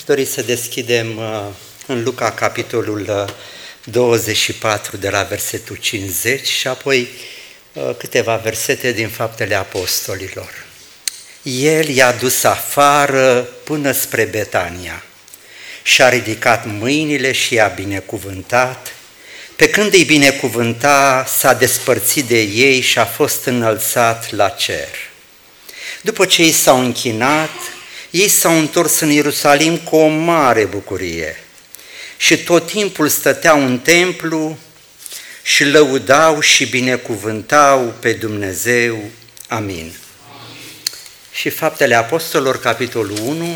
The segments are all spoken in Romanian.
dori să deschidem în Luca, capitolul 24, de la versetul 50 și apoi câteva versete din Faptele Apostolilor. El i-a dus afară până spre Betania și a ridicat mâinile și i-a binecuvântat. Pe când îi binecuvânta, s-a despărțit de ei și a fost înălțat la cer. După ce ei s-au închinat, ei s-au întors în Ierusalim cu o mare bucurie și tot timpul stăteau în templu și lăudau și binecuvântau pe Dumnezeu. Amin. Și Faptele Apostolilor, capitolul 1,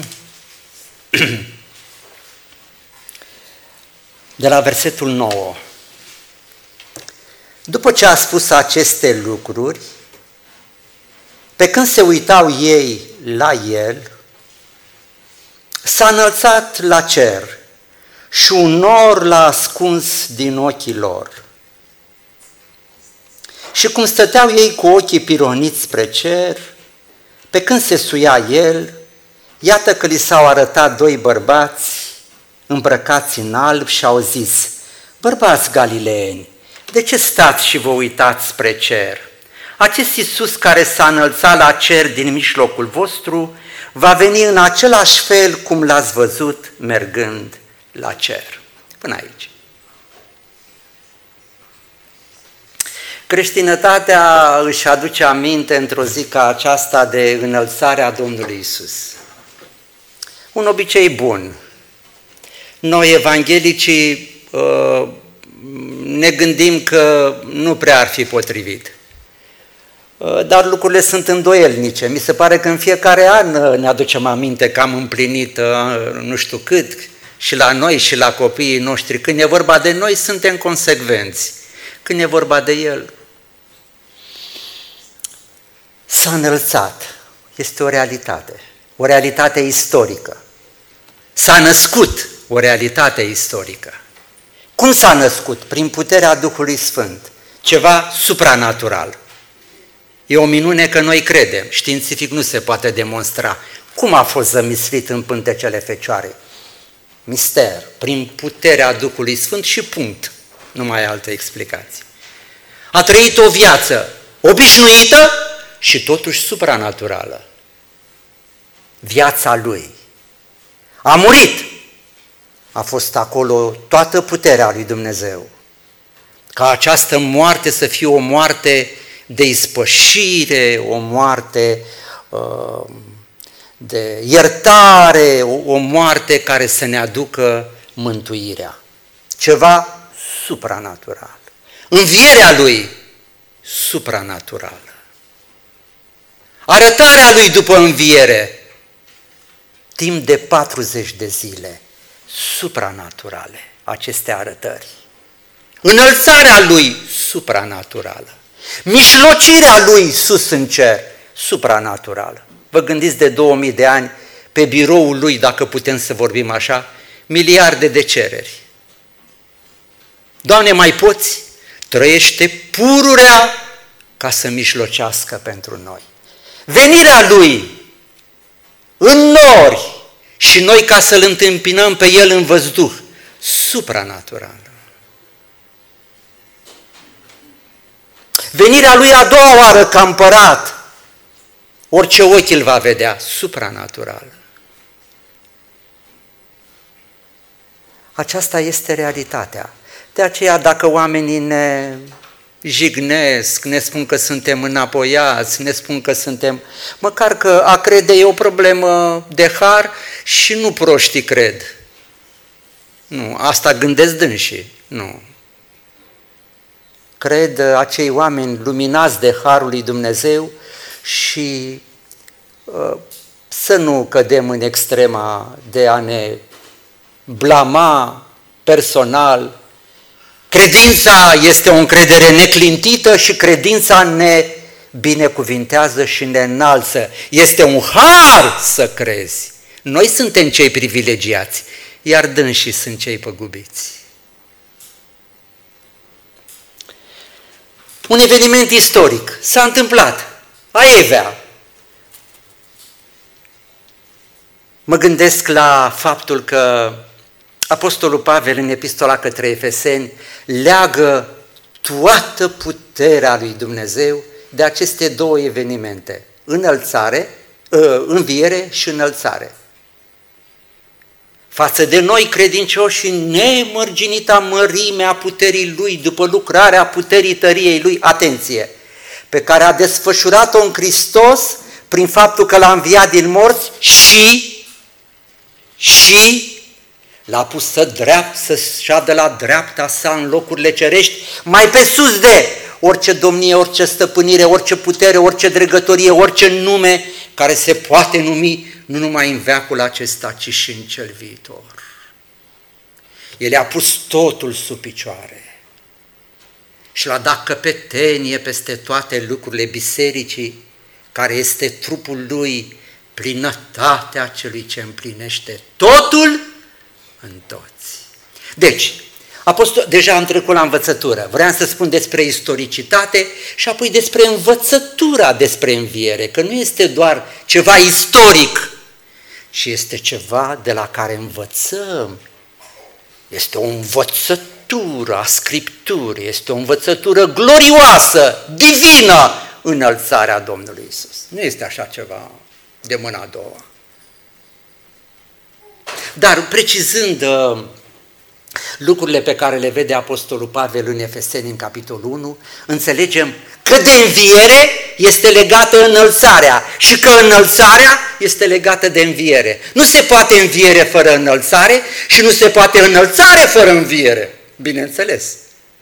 de la versetul 9. După ce a spus aceste lucruri, pe când se uitau ei la el, s-a înălțat la cer și un nor l-a ascuns din ochii lor. Și cum stăteau ei cu ochii pironiți spre cer, pe când se suia el, iată că li s-au arătat doi bărbați îmbrăcați în alb și au zis: bărbați galileeni, de ce stați și vă uitați spre cer? Acest Iisus care s-a înălțat la cer din mijlocul vostru va veni în același fel cum l-ați văzut mergând la cer. Până aici. Creștinătatea își aduce aminte într-o zi ca aceasta de înălțarea Domnului Iisus. Un obicei bun. Noi, evanghelicii, ne gândim că nu prea ar fi potrivit. Dar lucrurile sunt îndoielnice. Mi se pare că în fiecare an ne aducem aminte că am împlinit nu știu cât, și la noi și la copiii noștri. Când e vorba de noi, suntem consecvenți. Când e vorba de El, s-a înălțat. Este o realitate istorică. S-a născut, o realitate istorică. Cum s-a născut? Prin puterea Duhului Sfânt, ceva supranatural. E o minune că noi credem, științific nu se poate demonstra. Cum a fost zămislit în pântecele Fecioarei? Mister, prin puterea Duhului Sfânt și punct. Nu mai ai altă explicație. A trăit o viață obișnuită și totuși supranaturală. Viața Lui. A murit. A fost acolo toată puterea lui Dumnezeu. Ca această moarte să fie o moarte de ispășire, o moarte de iertare, o moarte care să ne aducă mântuirea. Ceva supranatural. Învierea Lui, supranaturală. Arătarea Lui după înviere, timp de 40 de zile, supranaturale, aceste arătări. Înălțarea Lui, supranaturală. Mijlocirea Lui sus în cer, supranaturală. Vă gândiți de 2000 de ani, pe biroul Lui, dacă putem să vorbim așa, miliarde de cereri. Doamne, mai poți? Trăiește pururea ca să mijlocească pentru noi. Venirea Lui în nori și noi ca să-L întâmpinăm pe El în văzduh, supranatural. Venirea Lui a doua oară ca împărat, orice ochi îl va vedea, supranatural. Aceasta este realitatea. De aceea, dacă oamenii ne jignesc, ne spun că suntem înapoiați, ne spun că suntem... Măcar că a crede e o problemă de har și nu proștii cred. Nu, asta gândesc dânsii. Nu. Cred acei oameni luminați de harul lui Dumnezeu și să nu cădem în extrema de a ne blama personal. Credința este o încredere neclintită și credința ne binecuvintează și ne înalță. Este un har să crezi. Noi suntem cei privilegiați, iar dânsii sunt cei păgubiți. Un eveniment istoric s-a întâmplat. Aievea. Mă gândesc la faptul că Apostolul Pavel în epistola către Efeseni leagă toată puterea lui Dumnezeu de aceste două evenimente, înviere și înălțare. Față de noi credincioși în nemărginita mărime a puterii Lui, după lucrarea puterii tăriei Lui, atenție, pe care a desfășurat-o în Hristos prin faptul că l-a înviat din morți și l-a pus să șadă la dreapta sa în locurile cerești, mai pe sus de orice domnie, orice stăpânire, orice putere, orice dregătorie, orice nume care se poate numi nu numai în veacul acesta, ci și în cel viitor. El a pus totul sub picioare și l-a dat căpetenie peste toate lucrurile bisericii, care este trupul lui, plinătatea celui ce împlinește totul în toți. Deci, deja am trecut la învățătură, vreau să spun despre istoricitate și apoi despre învățătura despre înviere, că nu este doar ceva istoric, ci este ceva de la care învățăm. Este o învățătură a Scripturii, este o învățătură glorioasă, divină, înălțarea Domnului Iisus. Nu este așa ceva de mâna a doua. Dar precizând lucrurile pe care le vede Apostolul Pavel în Efeseni, în capitolul 1, înțelegem că de înviere este legată înălțarea și că înălțarea este legată de înviere. Nu se poate înviere fără înălțare și nu se poate înălțare fără înviere, bineînțeles.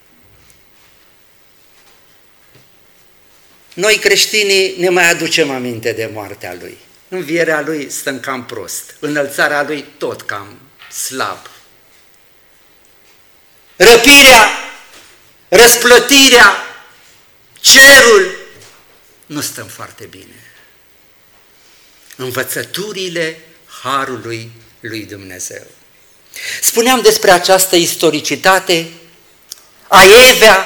Noi creștinii ne mai aducem aminte de moartea lui. Învierea lui stăm cam prost, înălțarea lui tot cam slab. Răpirea, răsplătirea, cerul, nu stăm foarte bine. Învățăturile harului lui Dumnezeu. Spuneam despre această istoricitate, Aievea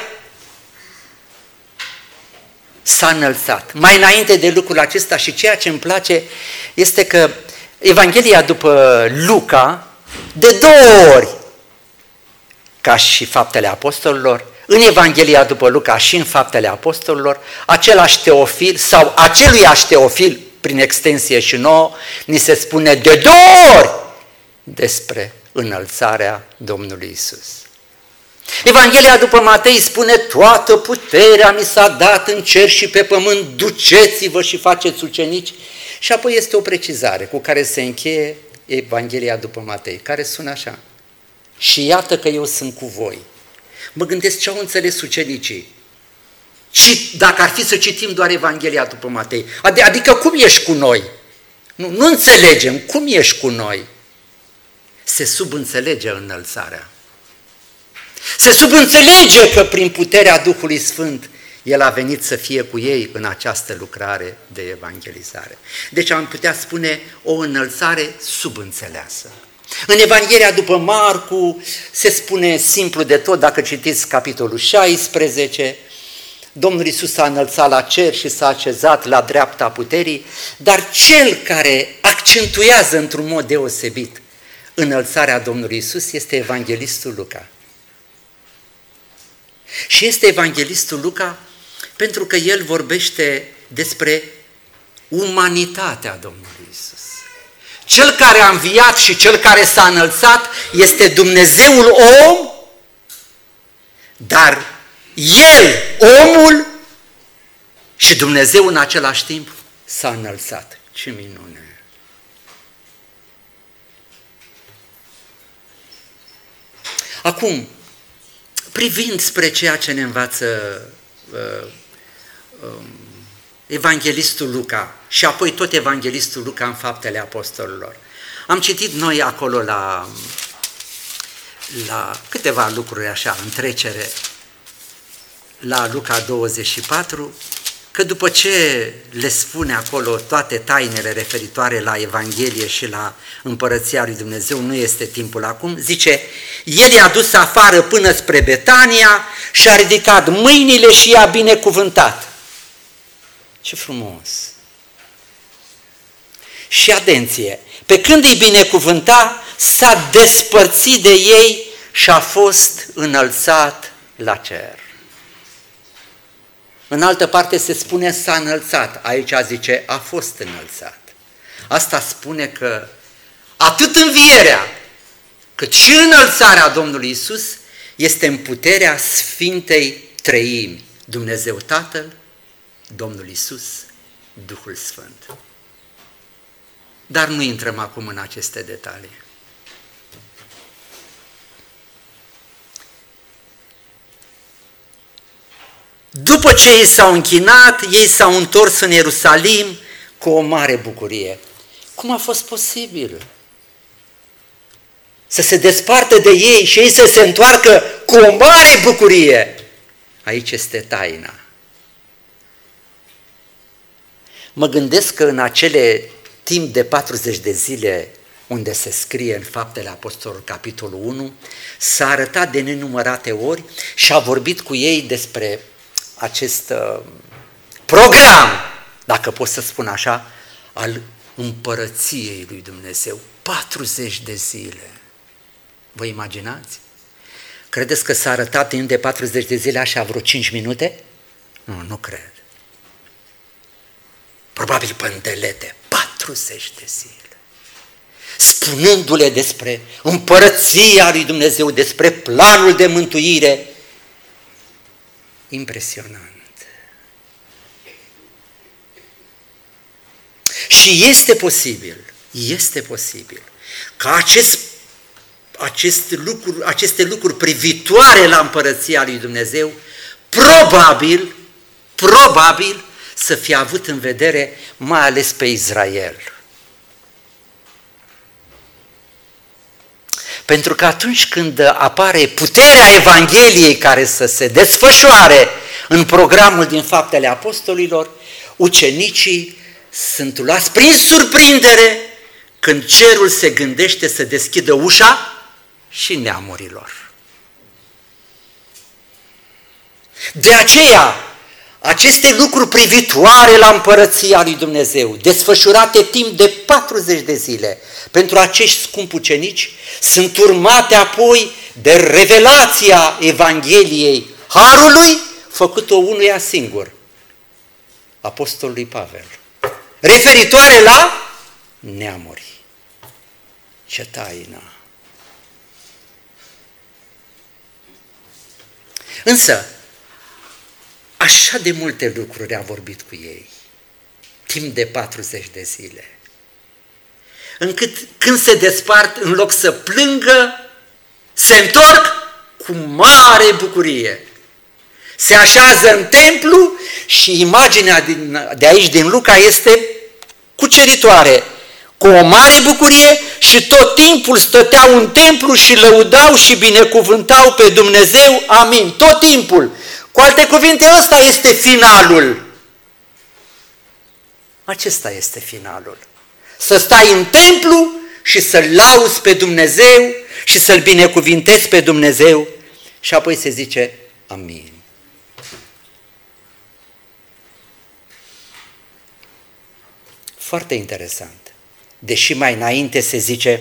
s-a înălțat. Mai înainte de lucrul acesta și ceea ce îmi place este că Evanghelia după Luca, de 2 ori, ca și Faptele Apostolilor, în Evanghelia după Luca și în Faptele Apostolilor, același Teofil sau aceluiași Teofil, prin extensie și nouă, ni se spune de 2 ori despre înălțarea Domnului Iisus. Evanghelia după Matei spune: toată puterea mi s-a dat în cer și pe pământ, duceți-vă și faceți ucenici. Și apoi este o precizare cu care se încheie Evanghelia după Matei, care sună așa: și iată că eu sunt cu voi. Mă gândesc ce au înțeles ucenicii. Și dacă ar fi să citim doar Evanghelia după Matei, adică cum ești cu noi? Nu înțelegem, cum ești cu noi? Se subînțelege înălțarea. Se subînțelege că prin puterea Duhului Sfânt El a venit să fie cu ei în această lucrare de evangelizare. Deci am putea spune o înălțare subînțeleasă. În Evanghelia după Marcu se spune simplu de tot, dacă citiți capitolul 16, Domnul Iisus s-a înălțat la cer și s-a așezat la dreapta puterii, dar cel care accentuează într-un mod deosebit înălțarea Domnului Iisus este evanghelistul Luca. Și este evanghelistul Luca pentru că el vorbește despre umanitatea Domnului Iisus. Cel care a înviat și cel care s-a înălțat este Dumnezeul om, dar El, omul și Dumnezeu în același timp s-a înălțat. Ce minune! Acum, privind spre ceea ce ne învață evanghelistul Luca și apoi tot evanghelistul Luca în Faptele Apostolilor, am citit noi acolo la câteva lucruri așa, în trecere, la Luca 24, că după ce le spune acolo toate tainele referitoare la Evanghelie și la Împărăția lui Dumnezeu, nu este timpul acum, zice, El i-a dus afară până spre Betania și a ridicat mâinile și i-a binecuvântat. Ce frumos! Și atenție, pe când îi binecuvânta, s-a despărțit de ei și a fost înălțat la cer. În altă parte se spune s-a înălțat, aici zice a fost înălțat. Asta spune că atât învierea, cât și înălțarea Domnului Iisus este în puterea Sfintei Treimi, Dumnezeu Tatăl, Domnul Iisus, Duhul Sfânt. Dar nu intrăm acum în aceste detalii. După ce ei s-au închinat, ei s-au întors în Ierusalim cu o mare bucurie. Cum a fost posibil să se despartă de ei și ei să se întoarcă cu o mare bucurie? Aici este taina. Mă gândesc că în acele timp de 40 de zile unde se scrie în Faptele Apostolilor, capitolul 1, s-a arătat de nenumărate ori și a vorbit cu ei despre acest program, dacă pot să spun așa, al împărăției lui Dumnezeu. 40 de zile. Vă imaginați? Credeți că s-a arătat timp de 40 de zile așa vreo 5 minute? Nu cred. Probabil pândelete, 40 de zile. Spunându-le despre împărăția lui Dumnezeu, despre planul de mântuire. Impresionant. Și este posibil ca aceste lucruri privitoare la împărăția lui Dumnezeu, probabil să fie avut în vedere mai ales pe Israel. Pentru că atunci când apare puterea Evangheliei care să se desfășoare în programul din Faptele Apostolilor, ucenicii sunt luați prin surprindere când cerul se gândește să deschidă ușa și neamurilor. De aceea, aceste lucruri privitoare la împărăția lui Dumnezeu, desfășurate timp de 40 de zile pentru acești scumpi ucenici, sunt urmate apoi de revelația Evangheliei Harului, făcut-o unuia singur, Apostolului Pavel, referitoare la neamuri. Ce taină! Însă, așa de multe lucruri a vorbit cu ei, timp de 40 de zile, încât când se despart, în loc să plângă, se întorc cu mare bucurie. Se așează în templu și imaginea de aici, din Luca, este cuceritoare. Cu o mare bucurie și tot timpul stăteau în templu și lăudau și binecuvântau pe Dumnezeu. Amin. Tot timpul. Cu alte cuvinte, ăsta este finalul. Acesta este finalul. Să stai în templu și să-L lauzi pe Dumnezeu și să-L binecuvintezi pe Dumnezeu și apoi se zice amin. Foarte interesant. Deși mai înainte se zice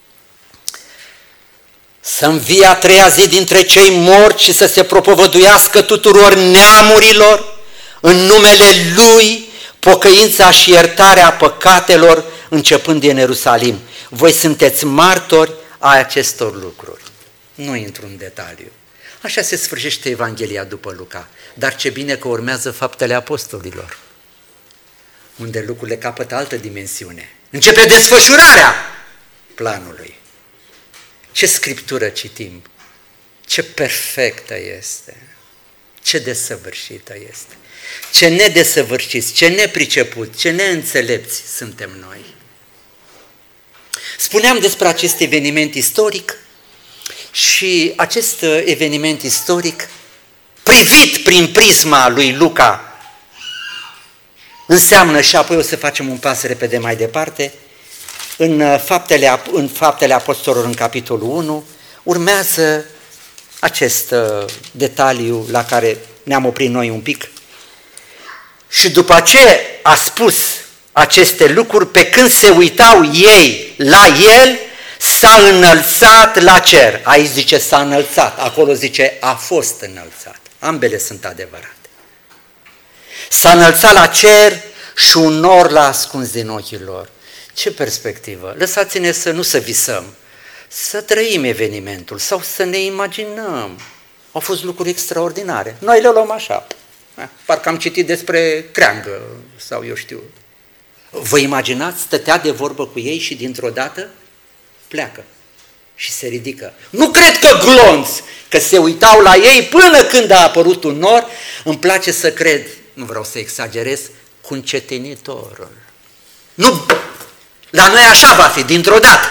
să învie a treia zi dintre cei morți și să se propovăduiască tuturor neamurilor în numele Lui pocăința și iertarea păcatelor începând din Ierusalim. Voi sunteți martori a acestor lucruri. Nu intru în detaliu. Așa se sfârșește Evanghelia după Luca. Dar ce bine că urmează Faptele Apostolilor, unde lucrurile capătă altă dimensiune. Începe desfășurarea planului. Ce scriptură citim, ce perfectă este, ce desăvârșită este, ce nedesăvârșiți, ce nepriceput, ce neînțelepți suntem noi. Spuneam despre acest eveniment istoric și acest eveniment istoric, privit prin prisma lui Luca, înseamnă, și apoi o să facem un pas repede mai departe, în Faptele Apostolilor, în capitolul 1, urmează acest detaliu la care ne-am oprit noi un pic. Și după ce a spus aceste lucruri, pe când se uitau ei la el, s-a înălțat la cer. Aici zice s-a înălțat, acolo zice a fost înălțat. Ambele sunt adevărate. S-a înălțat la cer și un nor l-a ascuns din ochii lor. Ce perspectivă! Lăsați-ne să visăm, să trăim evenimentul sau să ne imaginăm. Au fost lucruri extraordinare. Noi le luăm așa. Parcă am citit despre creangă sau eu știu. Vă imaginați, stătea de vorbă cu ei și dintr-o dată pleacă și se ridică. Nu cred că glonți, că se uitau la ei până când a apărut un nor. Îmi place să cred, nu vreau să exagerez, cu încetinitorul. Nu, la noi așa va fi, dintr-o dată.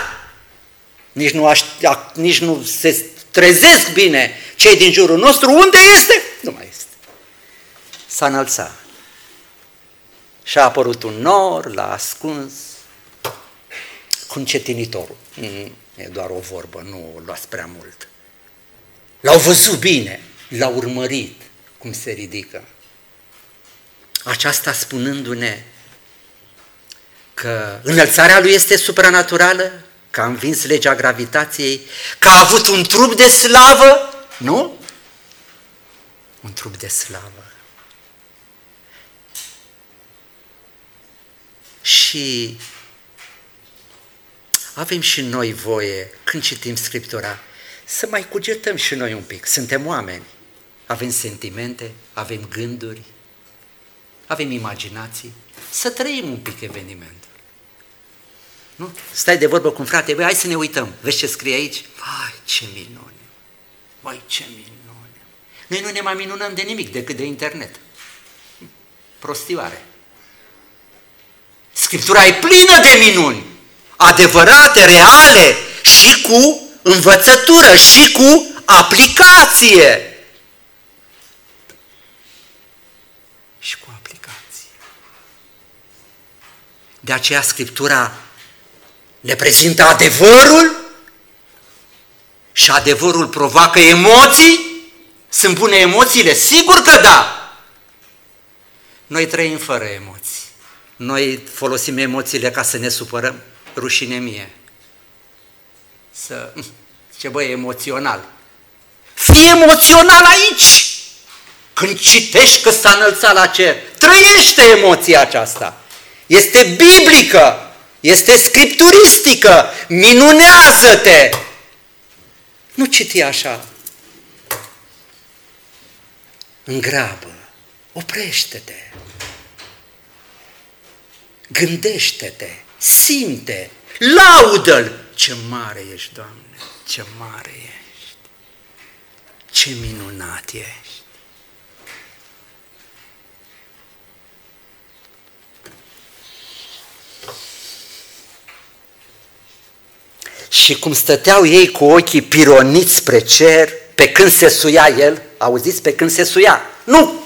Nici nu se trezesc bine cei din jurul nostru. Unde este? Nu mai este. S-a înălțat. Și a apărut un nor, l-a ascuns cu încetinitorul. E doar o vorbă, nu o luați prea mult. L-au văzut bine, l-au urmărit cum se ridică. Aceasta spunându-ne că înălțarea lui este supranaturală, că a învins legea gravitației, că a avut un trup de slavă, nu? Un trup de slavă. Și avem și noi voie, când citim Scriptura, să mai cugetăm și noi un pic. Suntem oameni, avem sentimente, avem gânduri, avem imaginații, să trăim un pic evenimentul. Nu? Stai de vorbă cu un frate, băi, hai să ne uităm, vezi ce scrie aici? Vai, ce minune! Vai, ce minune! Noi nu ne mai minunăm de nimic decât de internet. Prostioare. Scriptura e plină de minuni, adevărate, reale, și cu învățătură, și cu aplicație. Și cu aplicație. De aceea Scriptura ne prezintă adevărul și adevărul provoacă emoții. Sunt bune emoțiile? Sigur că da! Noi trăim fără emoții. Noi folosim emoțiile ca să ne supărăm, rușine mie. Ce băi, emoțional. Fii emoțional aici! Când citești că s-a înălțat la cer, trăiește emoția aceasta. Este biblică, este scripturistică, minunează-te! Nu citi așa. În grabă, oprește-te. Gândește-te, simte, laudă-L. Ce mare ești, Doamne, ce mare ești, ce minunat ești. Și cum stăteau ei cu ochii pironiți spre cer, pe când se suia el, auziți, pe când se suia, nu!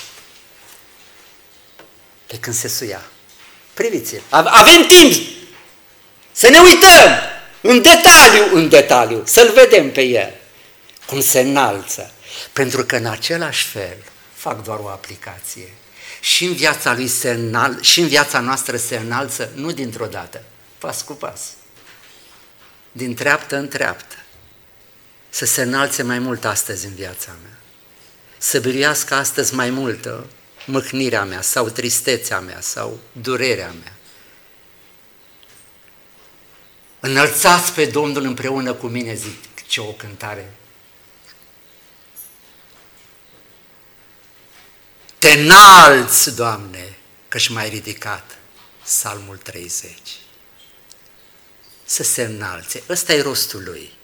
Pe când se suia. Priviți-l, avem timp să ne uităm în detaliu, să-l vedem pe el, cum se înalță. Pentru că în același fel, fac doar o aplicație, și în viața lui și în viața noastră se înalță, nu dintr-o dată, pas cu pas, din treaptă în treaptă, să se înalțe mai mult astăzi în viața mea, să biruiască astăzi mai multă mâhnirea mea sau tristețea mea sau durerea mea. Înălțați pe Domnul împreună cu mine, zic, ce o cântare. Te înalți, Doamne, că-și mai ridicat, Psalmul 30. Să se înalțe, ăsta e rostul lui.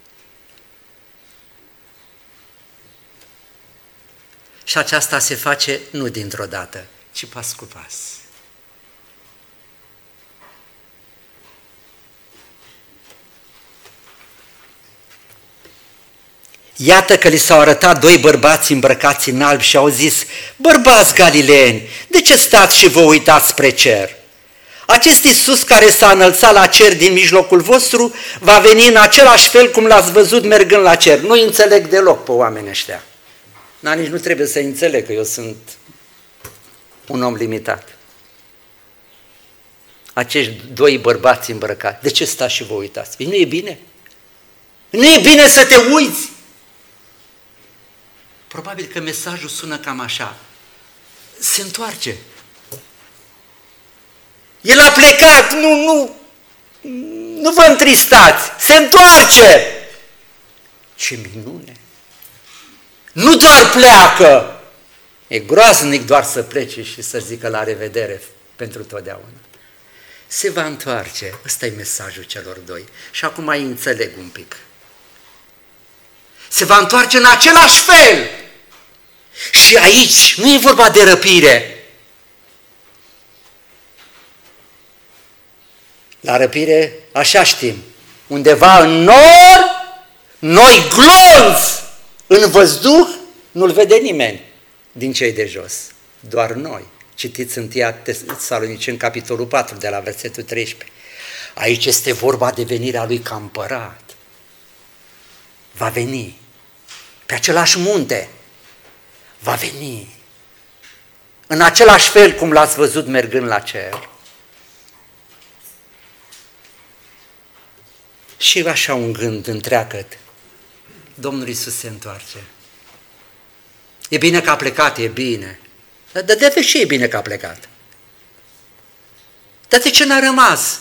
Și aceasta se face nu dintr-o dată, ci pas cu pas. Iată că li s-au arătat doi bărbați îmbrăcați în alb și au zis: bărbați galileeni, de ce stați și vă uitați spre cer? Acest Iisus care s-a înălțat la cer din mijlocul vostru va veni în același fel cum l-ați văzut mergând la cer. Nu înțeleg deloc pe oamenii ăștia. Nici nu trebuie să înțeleg că eu sunt un om limitat. acești doi bărbați îmbrăcați. De ce stați și vă uitați? Nu e bine? Nu e bine să te uiți? Probabil că mesajul sună cam așa. Se întoarce. El a plecat, nu vă întristați, se întoarce. Ce minune! Nu doar pleacă, e groaznic doar să plece și să zică la revedere pentru totdeauna. Se va întoarce, ăsta e mesajul celor doi. Și acum mai înțeleg un pic. Se va întoarce în același fel. Și aici nu e vorba de răpire. La răpire, așa știm, undeva în noi glonți, în văzduh, nu-l vede nimeni din cei de jos, doar noi. Citiți 1 Tesaloniceni, capitolul 4, de la versetul 13. Aici este vorba de venirea lui ca împărat. Va veni pe același munte, va veni în același fel cum l-ați văzut mergând la cer. Și așa un gând întreagăt. Domnul Iisus se întoarce. E bine că a plecat, e bine. Dar de ce e bine că a plecat? Dar de ce n-a rămas?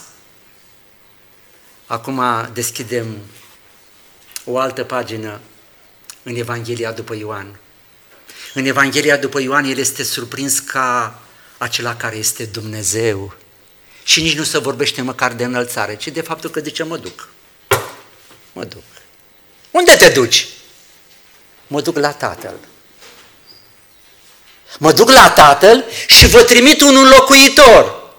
Acum deschidem o altă pagină în Evanghelia după Ioan. În Evanghelia după Ioan el este surprins ca acela care este Dumnezeu. Și nici nu se vorbește măcar de înălțare, ci de faptul că zice mă duc. Mă duc. Unde te duci? Mă duc la Tatăl. Mă duc la Tatăl și vă trimit un înlocuitor.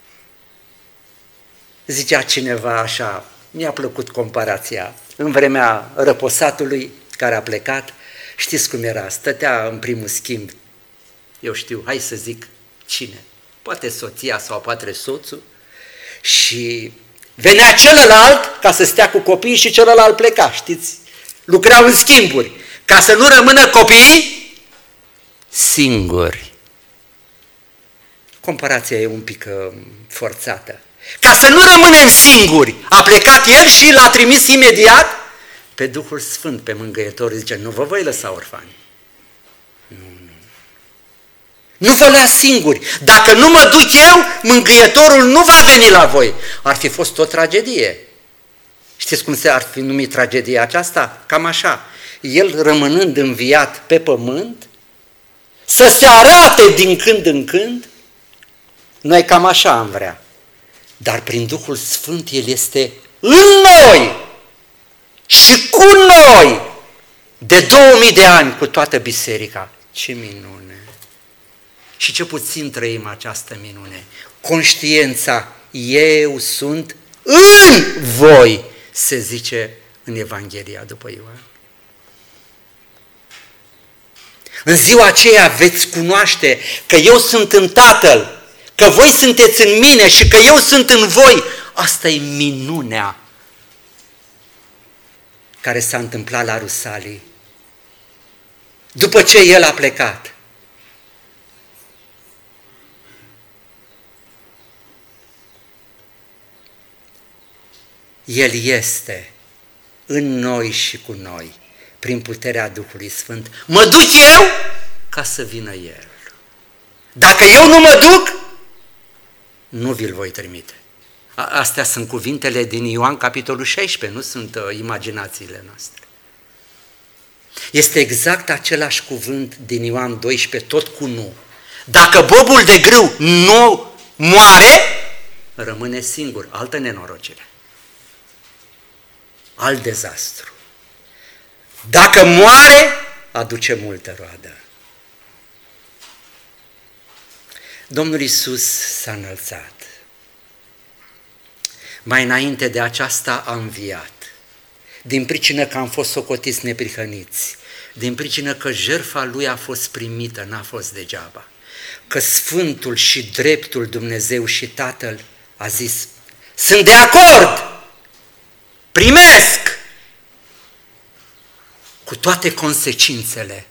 Zicea cineva așa, mi-a plăcut comparația, în vremea răposatului care a plecat, știți cum era, stătea în primul schimb, eu știu, hai să zic cine, poate soția sau poate soțul, și venea celălalt ca să stea cu copiii și celălalt pleca, știți, lucrau în schimburi, ca să nu rămână copiii singuri. Comparația e un pic forțată. Ca să nu rămânem singuri, a plecat el și l-a trimis imediat pe Duhul Sfânt, pe Mângâietor. Zice, nu vă voi lăsa orfani. Nu vă las singuri. Dacă nu mă duc eu, Mângâietorul nu va veni la voi. Ar fi fost o tragedie. Știți cum ar fi numit tragedia aceasta? Cam așa. El rămânând înviat pe pământ, să se arate din când în când, noi cam așa am vrea. Dar prin Duhul Sfânt El este în noi și cu noi de 2000 de ani cu toată biserica. Ce minune! Și ce puțin trăim această minune. Conștiința, eu sunt în voi, se zice în Evanghelia după Ioan. În ziua aceea veți cunoaște că eu sunt în Tatăl, că voi sunteți în mine și că eu sunt în voi. Asta e minunea care s-a întâmplat la Rusalii. După ce el a plecat. El este în noi și cu noi, prin puterea Duhului Sfânt. Mă duc eu ca să vină El. Dacă eu nu mă duc, nu vi-l voi trimite. Astea sunt cuvintele din Ioan, capitolul 16, nu sunt imaginațiile noastre. Este exact același cuvânt din Ioan 12, tot cu nu. Dacă bobul de grâu nu moare, rămâne singur, altă nenorocire. Alt dezastru. Dacă moare, aduce multă roadă. Domnul Iisus s-a înălțat. Mai înainte de aceasta a înviat. Din pricină că am fost socotiți neprihăniți, din pricină că jertfa Lui a fost primită, n-a fost degeaba, că Sfântul și dreptul Dumnezeu și Tatăl a zis, sunt de acord, primesc, cu toate consecințele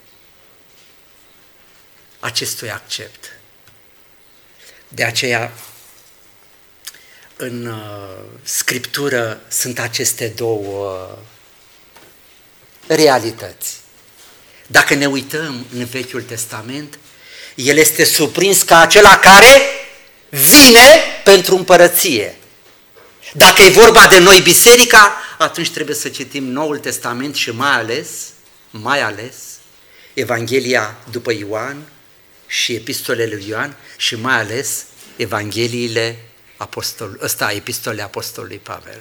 acestui accept. De aceea, în Scriptură sunt aceste două realități. Dacă ne uităm în Vechiul Testament, el este surprins ca acela care vine pentru împărăție. Dacă e vorba de noi, biserica, atunci trebuie să citim Noul Testament și mai ales, Evanghelia după Ioan și epistolele lui Ioan și mai ales Evangheliile epistolele apostolului Pavel.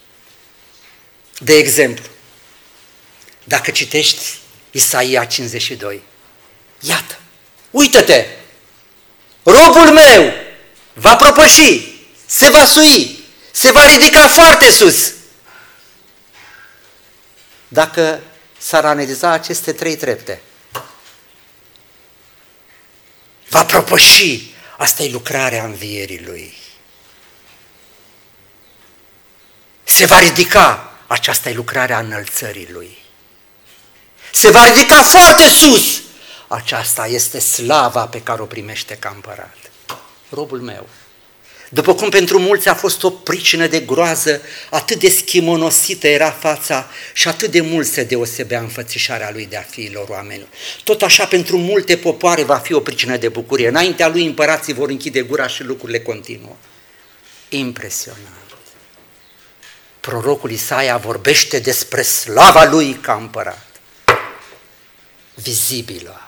De exemplu, dacă citești Isaia 52, iată, uită-te, robul meu va propăși, se va sui, se va ridica foarte sus. Dacă s-ar analiza aceste 3 trepte, va propăși, asta e lucrarea învierii lui. Se va ridica, aceasta e lucrarea înălțării lui. Se va ridica foarte sus, aceasta este slava pe care o primește ca împărat. Robul meu. După cum pentru mulți a fost o pricină de groază, atât de schimonosită era fața și atât de mult se deosebea înfățișarea lui de-a fiilor oamenilor. Tot așa pentru multe popoare va fi o pricină de bucurie. Înaintea lui împărații vor închide gura și lucrurile continuă. Impresionant. Prorocul Isaia vorbește despre slava lui ca împărat. Vizibilă.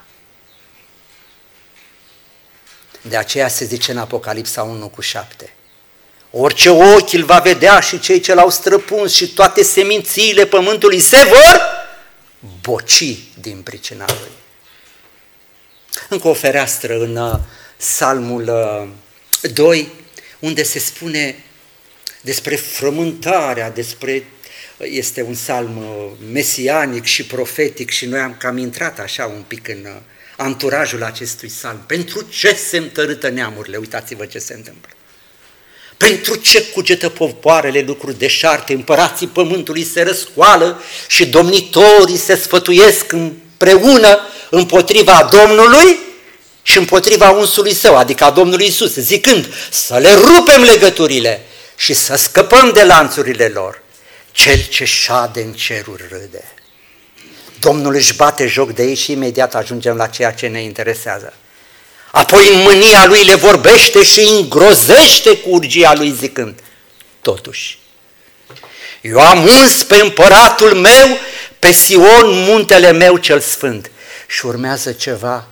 De aceea se zice în Apocalipsa 1:7. Orice ochi îl va vedea și cei ce l-au străpuns și toate semințiile pământului se vor boci din pricina lui. Încă o fereastră în Psalmul 2, unde se spune despre frământarea, este un psalm mesianic și profetic și noi am cam intrat așa un pic în anturajul acestui psalm. Pentru ce se întărâtă neamurile? Uitați-vă ce se întâmplă. Pentru ce cugetă popoarele lucruri deșarte, împărații pământului se răscoală și domnitorii se sfătuiesc împreună împotriva Domnului și împotriva unsului său, adică a Domnului Iisus, zicând să le rupem legăturile și să scăpăm de lanțurile lor. Cel ce șade în ceruri râde. Domnul își bate joc de ei și imediat ajungem la ceea ce ne interesează. Apoi în mânia lui le vorbește și îi îngrozește cu urgia lui zicând, totuși, eu am uns pe împăratul meu, pe Sion, muntele meu cel sfânt. Și urmează ceva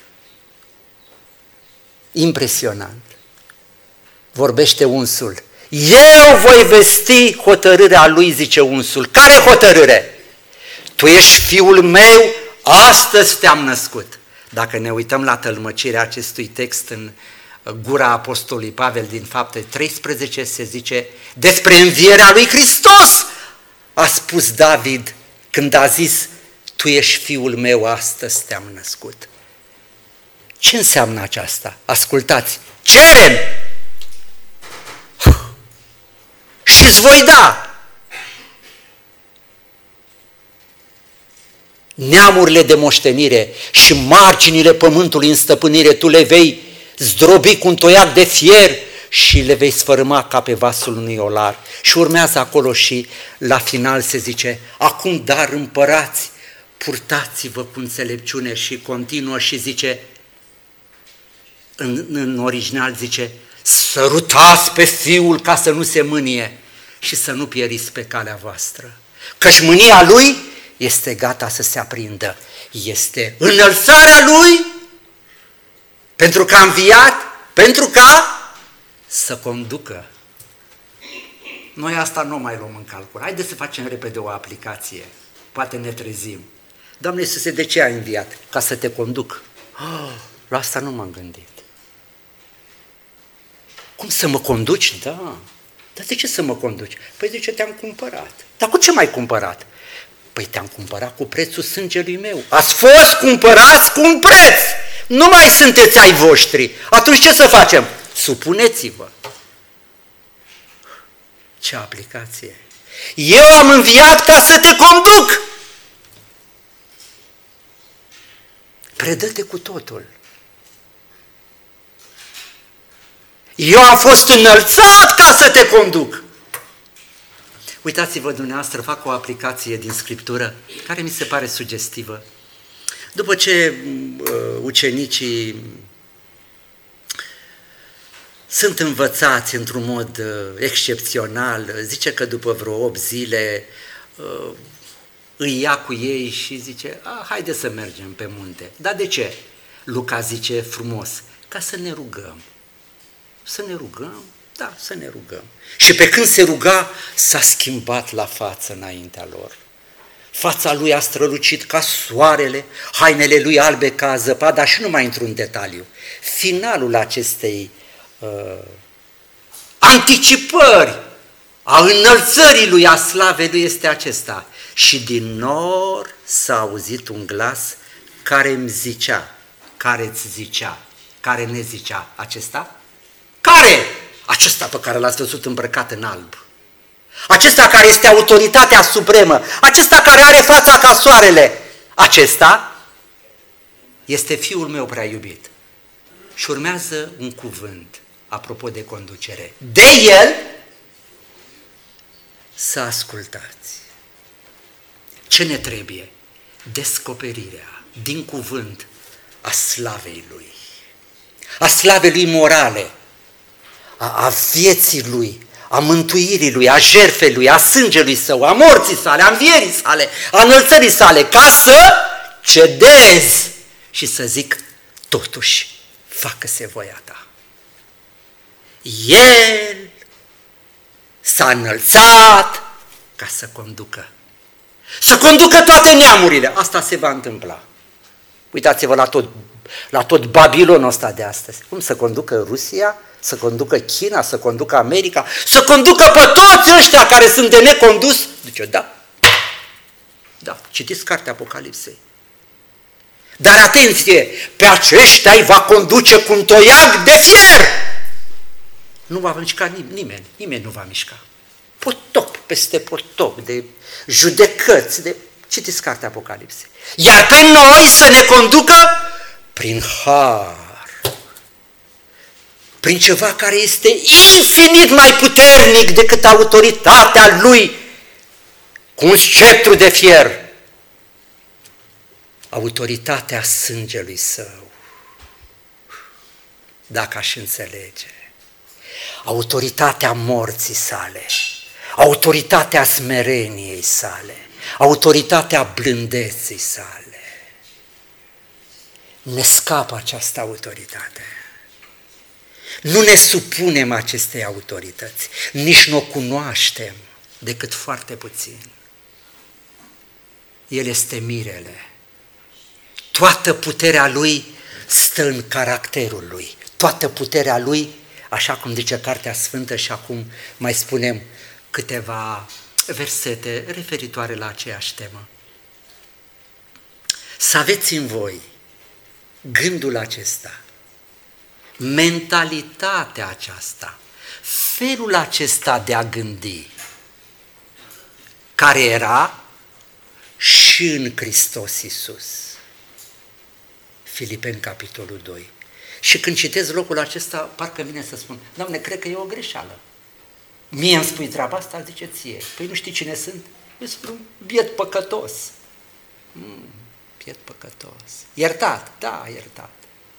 impresionant. Vorbește unsul. Eu voi vesti hotărârea lui, zice unsul. Care hotărâre? Tu ești fiul meu, astăzi te-am născut. Dacă ne uităm la tălmăcirea acestui text în gura apostolului Pavel din Fapte 13, se zice despre învierea lui Hristos. A spus David când a zis, tu ești fiul meu, astăzi te-am născut. Ce înseamnă aceasta? Ascultați, cerem și îți voi da. Neamurile de moștenire și marginile pământului în stăpânire tu le vei zdrobi cu un toiac de fier și le vei sfărâma ca pe vasul unui olar. Și urmează acolo și la final se zice, acum dar împărați, purtați-vă cu înțelepciune și continuă și zice, în original zice, sărutați pe Fiul ca să nu se mânie și să nu pieriți pe calea voastră. Căci mânia Lui este gata să se aprindă. Este înălțarea Lui pentru că a înviat, pentru ca să conducă. Noi asta nu mai luăm în calcul. Haideți să facem repede o aplicație. Poate ne trezim. Doamne Iisuse, de ce ai înviat? Ca să te conduc. La asta nu m-am gândit. Cum să mă conduci? Da. Dar de ce să mă conduci? Păi de ce te-am cumpărat? Dar cu ce m-ai cumpărat? Păi te-am cumpărat cu prețul sângelui meu. Ați fost cumpărați cu un preț! Nu mai sunteți ai voștri. Atunci ce să facem? Supuneți-vă. Ce aplicație! Eu am înviat ca să te conduc! Predă-te cu totul. Eu am fost înălțat ca să te conduc. Uitați-vă dumneavoastră, fac o aplicație din Scriptură care mi se pare sugestivă. După ce ucenicii sunt învățați într-un mod excepțional, zice că după vreo 8 zile îi ia cu ei și zice, haide să mergem pe munte. Dar de ce? Luca zice frumos, ca să ne rugăm. Să ne rugăm? Da, să ne rugăm. Și pe când se ruga, s-a schimbat la față înaintea lor. Fața lui a strălucit ca soarele, hainele lui albe ca zăpada și nu mai intru în detaliu. Finalul acestei anticipări a înălțării lui, a slavei lui este acesta. Și din nor s-a auzit un glas care îmi zicea, care îți zicea, care ne zicea acesta? Care? Acesta pe care l-ați văzut îmbrăcat în alb. Acesta care este autoritatea supremă, acesta care are fața ca soarele, acesta este Fiul meu prea iubit. Și urmează un cuvânt, apropo de conducere. De el să ascultați. Ce ne trebuie? Descoperirea din cuvânt a slavei lui, a slavei lui morale, a vieții lui, a mântuirii lui, a jertfei lui, a sângelui său, a morții sale, a învierii sale, a înălțării sale, ca să cedez și să zic, totuși, facă-se voia ta. El s-a înălțat ca să conducă. Să conducă toate neamurile. Asta se va întâmpla. Uitați-vă la tot Babilonul ăsta de astăzi. Cum să conducă Rusia, să conducă China, să conducă America, să conducă pe toți ăștia care sunt de necondus? Zice, da, citiți cartea Apocalipsei. Dar atenție, pe aceștia îi va conduce cu un toiag de fier. Nu va mișca nimeni nu va mișca. Potop peste potop, de judecăți, citiți cartea Apocalipsei. Iar pe noi să ne conducă prin har, prin ceva care este infinit mai puternic decât autoritatea lui, cu un sceptru de fier. Autoritatea sângelui său, dacă aș înțelege, autoritatea morții sale, autoritatea smereniei sale, autoritatea blândeții sale. Ne scapă această autoritate. Nu ne supunem acestei autorități, nici nu o cunoaștem decât foarte puțin. El este mirele. Toată puterea lui stă în caracterul lui. Toată puterea lui, așa cum zice Cartea Sfântă și acum mai spunem câteva versete referitoare la aceeași temă. Să aveți în voi gândul acesta, mentalitatea aceasta, felul acesta de a gândi, care era și în Hristos Iisus. Filipeni, capitolul 2. Și când citesc locul acesta, parcă vine să spun, Doamne, cred că e o greșeală. Mie îmi spui treaba asta, zice ție. Păi nu știi cine sunt? Eu sunt un biet păcătos. Biet păcătos. Iertat? Da, iertat.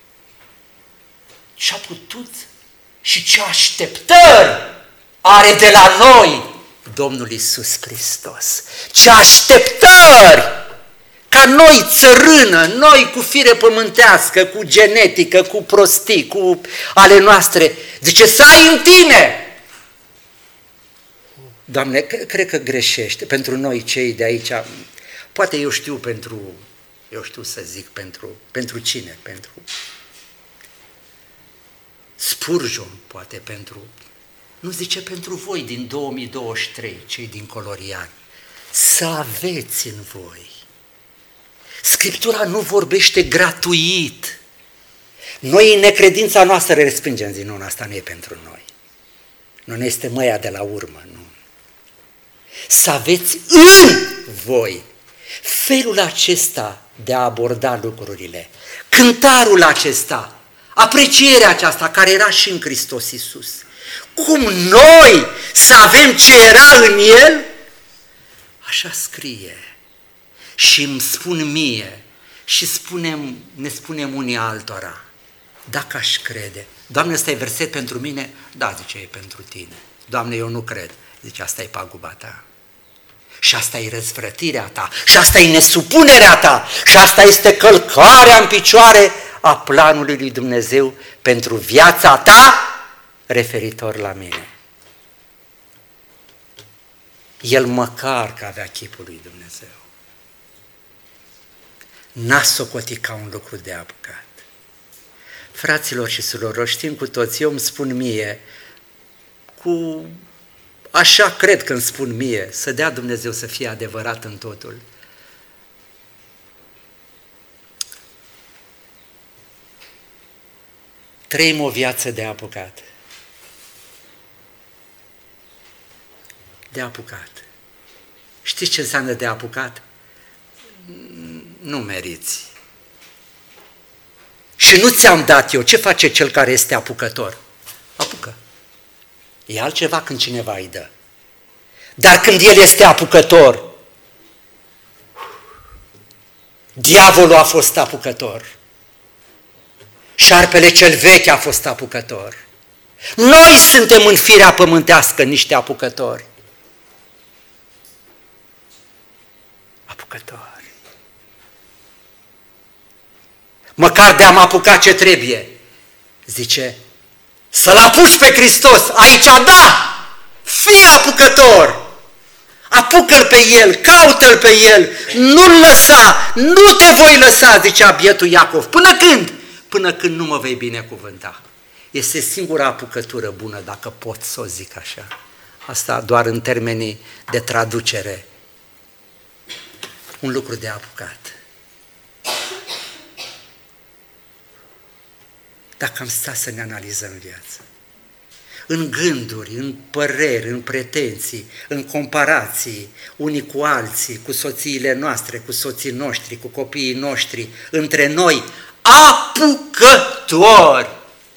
Ce-a putut și ce așteptări are de la noi Domnul Iisus Hristos. Ce așteptări! Ca noi țărână, noi cu fire pământească, cu genetică, cu prostii, cu ale noastre, zice să ai în tine. Doamne, cred că greșește pentru noi cei de aici, poate eu știu să zic pentru cine, pentru Spurgeon, poate nu zice pentru voi din 2023, cei din Coloriani, să aveți în voi. Scriptura nu vorbește gratuit. Noi în necredința noastră respingem, zi, nu, asta nu e pentru noi. Nu ne este măia de la urmă, nu. Să aveți în voi felul acesta de a aborda lucrurile, cântarul acesta, aprecierea aceasta care era și în Hristos Iisus. Cum noi să avem ce era în El? Așa scrie și îmi spun mie și ne spunem unii altora, dacă aș crede. Doamne, ăsta e verset pentru mine? Da, zice, e pentru tine. Doamne, eu nu cred. Zice, asta e paguba ta. Și asta e răzvrătirea ta. Și asta e nesupunerea ta. Și asta este călcarea în picioare a planului lui Dumnezeu pentru viața ta referitor la mine. El măcar că avea chipul lui Dumnezeu. N-a socotit ca un lucru de apucat. Fraților și surorilor, știm cu toți, eu îmi spun mie, așa cred că îmi spun mie, să dea Dumnezeu să fie adevărat în totul. Trăim o viață de apucat. De apucat. Știți ce înseamnă de apucat? Nu meriți. Și nu ți-am dat eu. Ce face cel care este apucător? Apucă. E altceva când cineva îi dă. Dar când el este apucător, diavolul a fost apucător. Șarpele cel vechi a fost apucător. Noi suntem în firea pământească niște apucători. Apucători. Măcar de-am apucat ce trebuie. Zice, să-L apuci pe Hristos, aici da, fii apucător. Apucă-L pe El, caută-L pe El, nu-L lăsa, nu te voi lăsa, zicea bietul Iacov. Până când? Până când nu mă vei binecuvânta. Este singura apucătură bună, dacă pot să o zic așa. Asta doar în termenii de traducere. Un lucru de apucat. Dacă am stat să ne analizăm viața, în gânduri, în păreri, în pretenții, în comparații, unii cu alții, cu soțiile noastre, cu soții noștri, cu copiii noștri, între noi, apucători!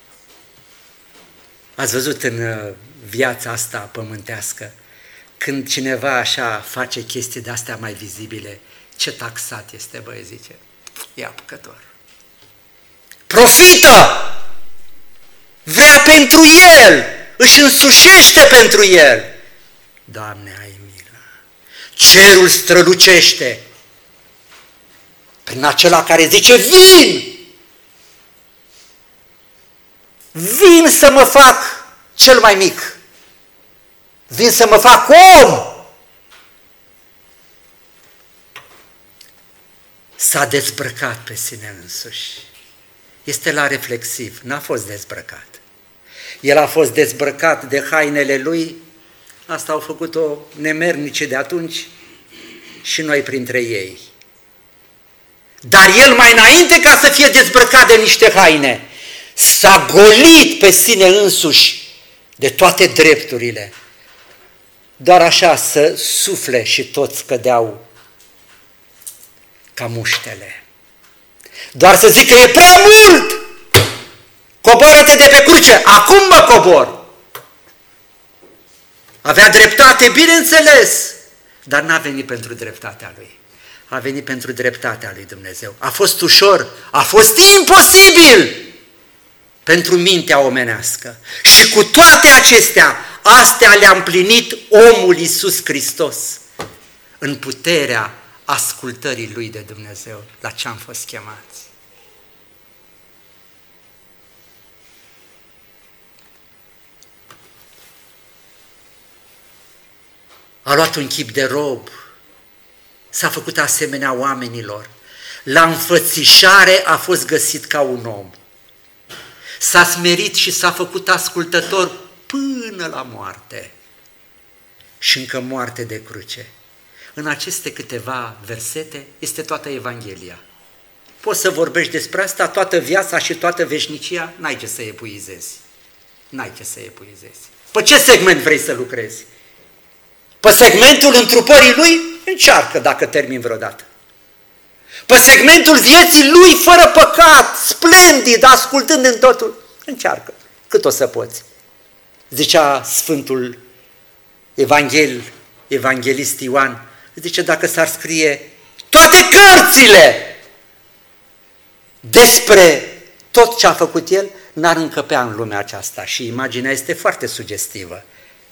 Ați văzut în viața asta pământească, când cineva așa face chestii de-astea mai vizibile, ce taxat este, băie, zice, e apucător. Profită! Vrea pentru el, își însușește pentru el. Doamne, ai milă! Cerul strălucește prin acela care zice, vin! Vin să mă fac cel mai mic. Vin să mă fac om. S-a dezbrăcat pe sine însuși. Este la reflexiv, n-a fost dezbrăcat. El a fost dezbrăcat de hainele lui, asta au făcut-o nemernice de atunci și noi printre ei. Dar el mai înainte ca să fie dezbrăcat de niște haine, s-a golit pe sine însuși de toate drepturile. Doar așa să sufle și toți cădeau ca muștele. Doar să zică, e prea mult! Coboară-te de pe cruce, acum mă cobor! Avea dreptate, bineînțeles, dar n-a venit pentru dreptatea lui. A venit pentru dreptatea lui Dumnezeu. A fost ușor, a fost imposibil pentru mintea omenească. Și cu toate acestea, astea le-a împlinit omul Iisus Hristos în puterea ascultării lui de Dumnezeu, la ce am fost chemați. A luat un chip de rob, s-a făcut asemenea oamenilor, la înfățișare a fost găsit ca un om. S-a smerit și s-a făcut ascultător până la moarte și încă moarte de cruce. În aceste câteva versete este toată Evanghelia. Poți să vorbești despre asta toată viața și toată veșnicia, n-ai ce să epuizezi. N-ai ce să epuizezi. Pe ce segment vrei să lucrezi? Pe segmentul întrupării lui? Încearcă dacă termin vreodată. pe segmentul vieții lui fără păcat, splendid, ascultând în totul. Încearcă, cât o să poți. Zicea Sfântul Evanghelist Ioan, zice, dacă s-ar scrie toate cărțile despre tot ce a făcut el, n-ar încăpea în lumea aceasta. Și imaginea este foarte sugestivă.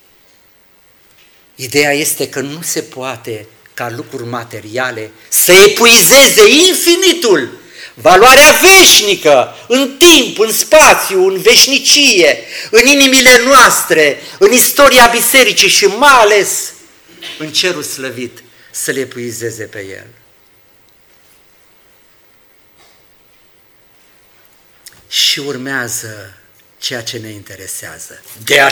Ideea este că nu se poate ca lucruri materiale să epuizeze infinitul, valoarea veșnică, în timp, în spațiu, în veșnicie, în inimile noastre, în istoria bisericii și mai ales în cerul slăvit, să le epuizeze pe el. Și urmează ceea ce ne interesează.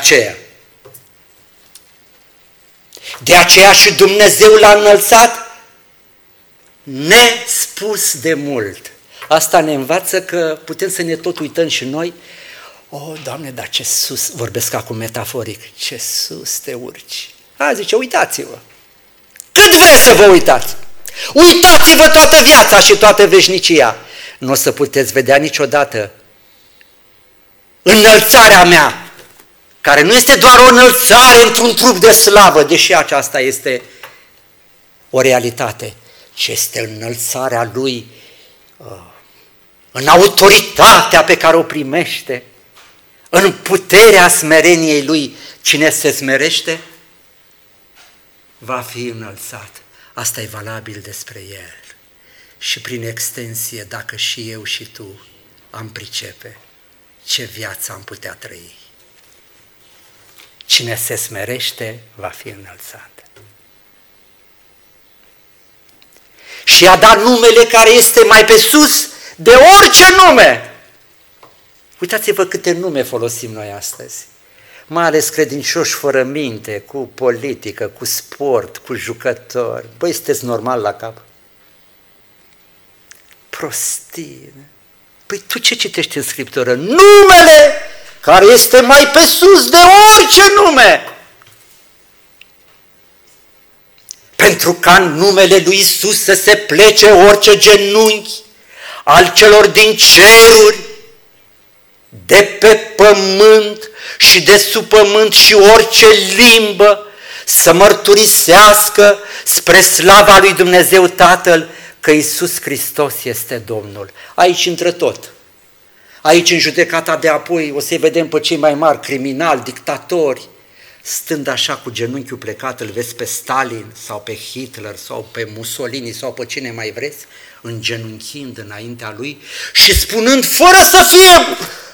De aceea și Dumnezeu l-a înălțat nespus de mult. Asta ne învață că putem să ne tot uităm și noi. Doamne, dar ce sus, vorbesc acum metaforic, ce sus te urci. Zice, uitați-vă. Cât vreți să vă uitați? Uitați-vă toată viața și toată veșnicia. Nu o să puteți vedea niciodată înălțarea mea, care nu este doar o înălțare într-un trup de slavă, deși aceasta este o realitate, ci este înălțarea lui în autoritatea pe care o primește, în puterea smereniei lui. Cine se smerește va fi înălțat. Asta e valabil despre el. Și prin extensie, dacă și eu și tu am pricepe, ce viață am putea trăi. Cine se smerește va fi înălțat. Și a dat numele care este mai pe sus de orice nume. Uitați-vă câte nume folosim noi astăzi. Mai ales credincioși fără minte, cu politică, cu sport, cu jucători. Băi, sunteți normal la cap? Prostie. Păi tu ce citești în Scriptură? Numele care este mai pe sus de orice nume. Pentru ca în numele lui Iisus să se plece orice genunchi al celor din ceruri, de pe pământ și de sub pământ și orice limbă să mărturisească spre slava lui Dumnezeu Tatăl că Iisus Hristos este Domnul. Aici intră tot. Aici în judecata de apoi o să-i vedem pe cei mai mari criminali, dictatori, stând așa cu genunchiul plecat, îl vezi pe Stalin sau pe Hitler sau pe Mussolini sau pe cine mai vreți, îngenunchind înaintea lui și spunând fără să fie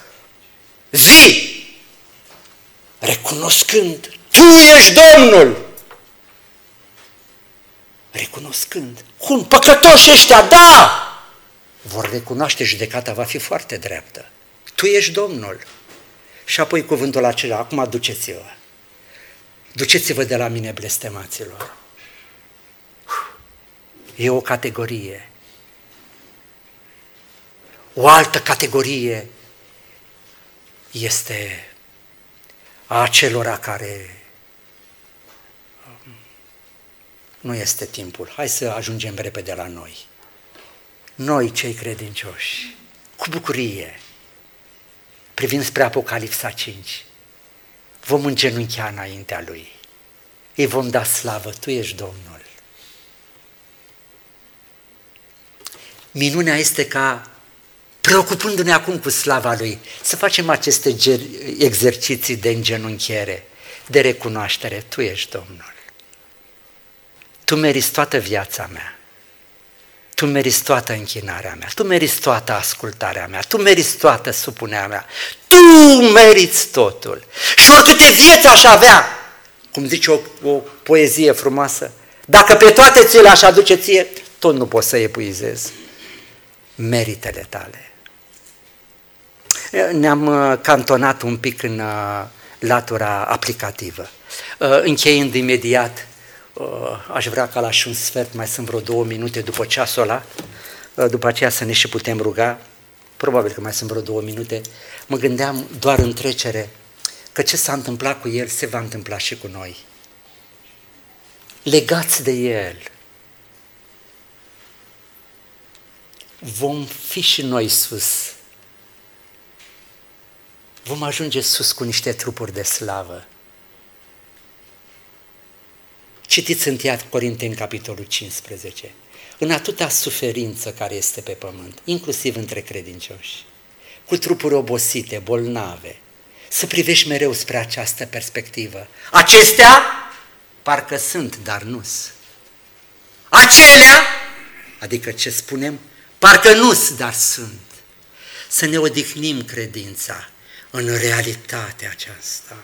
recunoscând, tu ești Domnul. Recunoscând, cum păcătoși ăștia, da! Vor recunoaște, judecata va fi foarte dreaptă. Tu ești Domnul. Și apoi cuvântul acela, acum duceți-vă. Duceți-vă de la mine, blestemaților. E o categorie. O altă categorie este a acelora care nu este timpul. Hai să ajungem repede la noi. Noi, cei credincioși, cu bucurie, privind spre Apocalipsa 5, vom îngenunchea înaintea Lui. Îi vom da slavă, Tu ești Domnul. Minunea este ca, preocupându-ne acum cu slava Lui, să facem aceste exerciții de îngenunchiere, de recunoaștere. Tu ești Domnul. Tu meriți toată viața mea. Tu meriți toată închinarea mea, tu meriți toată ascultarea mea, tu meriți toată supunerea mea, tu meriți totul. Și oricâte vieți aș avea, cum zice o poezie frumoasă, dacă pe toate ți le-aș aduce ție, tot nu poți să epuizezi meritele tale. Ne-am cantonat un pic în latura aplicativă. Încheiind imediat, aș vrea ca la și un sfert, mai sunt vreo 2 minute după ceasul ăla, după aceea să ne și putem ruga, probabil că mai sunt vreo 2 minute, mă gândeam doar în trecere că ce s-a întâmplat cu el se va întâmpla și cu noi. Legați de el. vom fi și noi sus. Vom ajunge sus cu niște trupuri de slavă. Citiți în 1 Corinteni, capitolul 15. În atâta suferință care este pe pământ, inclusiv între credincioși, cu trupuri obosite, bolnave, să privești mereu spre această perspectivă. Acestea parcă sunt, dar nu-s. Acelea, adică ce spunem, parcă nu-s, dar sunt. Să ne odihnim credința în realitatea aceasta.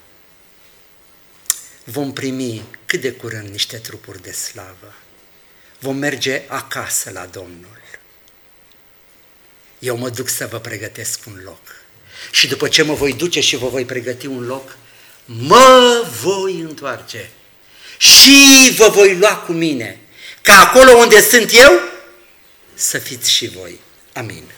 Vom primi cât de curând niște trupuri de slavă. Vom merge acasă la Domnul. Eu mă duc să vă pregătesc un loc. Și după ce mă voi duce și vă voi pregăti un loc, mă voi întoarce și vă voi lua cu mine, ca acolo unde sunt eu, să fiți și voi. Amin.